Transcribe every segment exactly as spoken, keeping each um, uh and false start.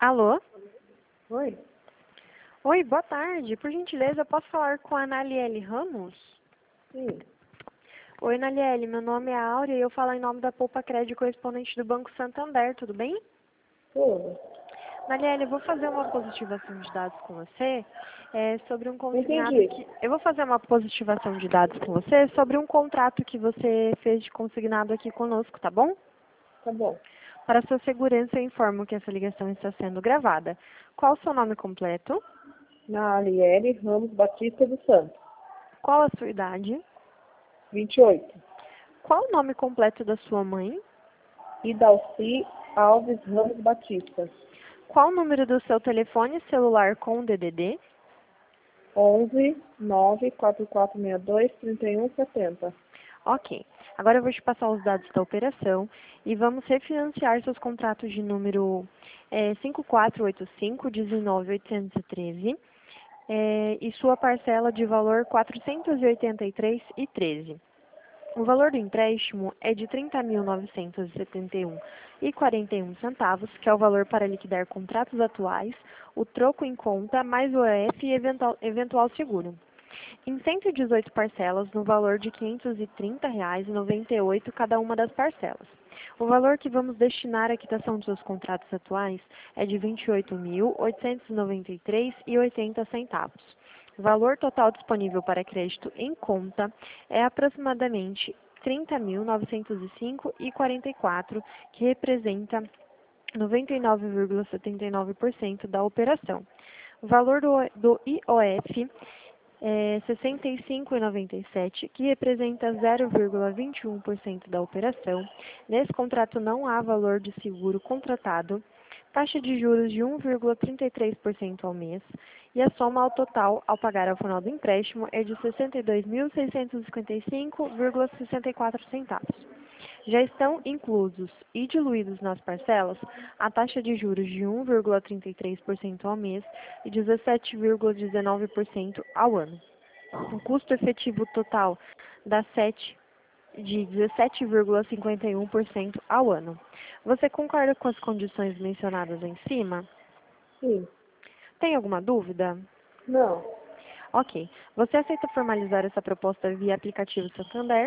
Alô? Oi? Oi, boa tarde. Por gentileza, posso falar com a Naliele Ramos? Sim. Oi, Naliele, meu nome é Áurea e eu falo em nome da Poupa Crédito correspondente do Banco Santander, tudo bem? Tudo. Naliele, eu vou fazer uma positivação de dados com você é, sobre um consignado Entendi. que... Eu vou fazer uma positivação de dados com você sobre um contrato que você fez de consignado aqui conosco, tá bom? Tá bom. Para sua segurança, eu informo que essa ligação está sendo gravada. Qual o seu nome completo? Na Aliere Ramos Batista dos Santos. Qual a sua idade? vinte e oito. Qual o nome completo da sua mãe? Idalci Alves Ramos Batista. Qual o número do seu telefone celular com D D D? onze nove quatro quatro seis dois três um sete zero. Ok. Agora eu vou te passar os dados da operação e vamos refinanciar seus contratos de número é, cinco quatro oito cinco, um nove oito um três é, e sua parcela de valor quatrocentos e oitenta e três reais e treze centavos. O valor do empréstimo é de trinta mil novecentos e setenta e um reais e quarenta e um centavos, que é o valor para liquidar contratos atuais, o troco em conta, mais o E F e eventual, eventual seguro. Em cento e dezoito parcelas, no valor de quinhentos e trinta reais e noventa e oito centavos cada uma das parcelas. O valor que vamos destinar à quitação de seus contratos atuais é de vinte e oito mil oitocentos e noventa e três reais e oitenta centavos. O valor total disponível para crédito em conta é aproximadamente trinta mil novecentos e cinco reais e quarenta e quatro centavos, que representa noventa e nove vírgula setenta e nove por cento da operação. O valor do, do I O F é sessenta e cinco reais e noventa e sete centavos, que representa zero vírgula vinte e um por cento da operação. Nesse contrato não há valor de seguro contratado, taxa de juros de um vírgula trinta e três por cento ao mês, e a soma ao total ao pagar ao final do empréstimo é de sessenta e dois mil seiscentos e cinquenta e cinco vírgula sessenta e quatro centavos. Já estão inclusos e diluídos nas parcelas a taxa de juros de um vírgula trinta e três por cento ao mês e dezessete vírgula dezenove por cento ao ano. O custo efetivo total dá sete de dezessete vírgula cinquenta e um por cento ao ano. Você concorda com as condições mencionadas em cima? Sim. Tem alguma dúvida? Não. Ok. Você aceita formalizar essa proposta via aplicativo Santander?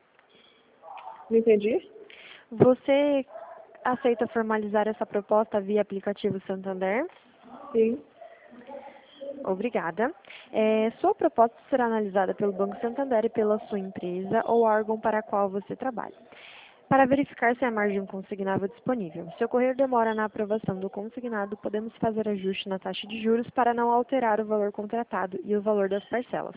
Não entendi? Você aceita formalizar essa proposta via aplicativo Santander? Sim. Obrigada. É, sua proposta será analisada pelo Banco Santander e pela sua empresa ou órgão para a qual você trabalha, para verificar se há margem consignável disponível. Se ocorrer demora na aprovação do consignado, podemos fazer ajuste na taxa de juros para não alterar o valor contratado e o valor das parcelas.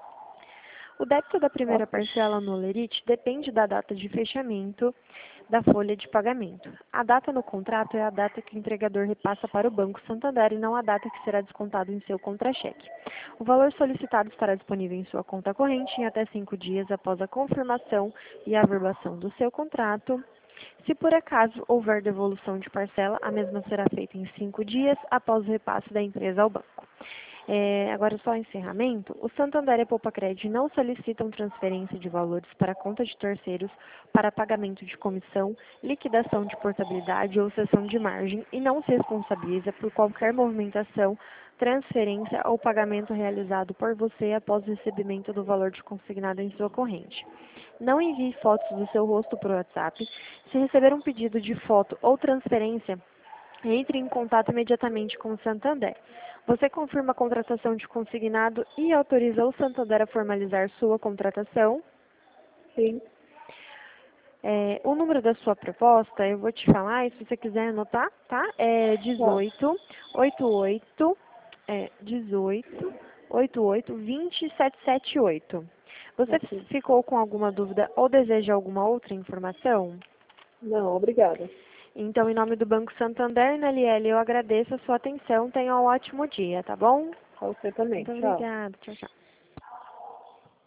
O débito da primeira Ok. parcela no Olerite depende da data de fechamento da folha de pagamento. A data no contrato é a data que o entregador repassa para o Banco Santander e não a data que será descontado em seu contra-cheque. O valor solicitado estará disponível em sua conta corrente em até cinco dias após a confirmação e averbação do seu contrato. Se por acaso houver devolução de parcela, a mesma será feita em cinco dias após o repasse da empresa ao banco. É, agora, só encerramento, o Santander e a Poupa Crédito não solicitam transferência de valores para conta de terceiros para pagamento de comissão, liquidação de portabilidade ou cessão de margem e não se responsabiliza por qualquer movimentação, transferência ou pagamento realizado por você após o recebimento do valor de consignado em sua corrente. Não envie fotos do seu rosto por WhatsApp. Se receber um pedido de foto ou transferência, entre em contato imediatamente com o Santander. Você confirma a contratação de consignado e autoriza o Santander a formalizar sua contratação. Sim. É, o número da sua proposta, eu vou te falar, e se você quiser anotar, tá? É Tá. dezoito, oitenta e oito, é, dezoito, oitenta e oito, vinte, setecentos e setenta e oito. Você Ok. ficou com alguma dúvida ou deseja alguma outra informação? Não, obrigada. Então, em nome do Banco Santander, N L L, eu agradeço a sua atenção. Tenha um ótimo dia, tá bom? A você também. Muito Tchau. obrigada. Tchau, tchau.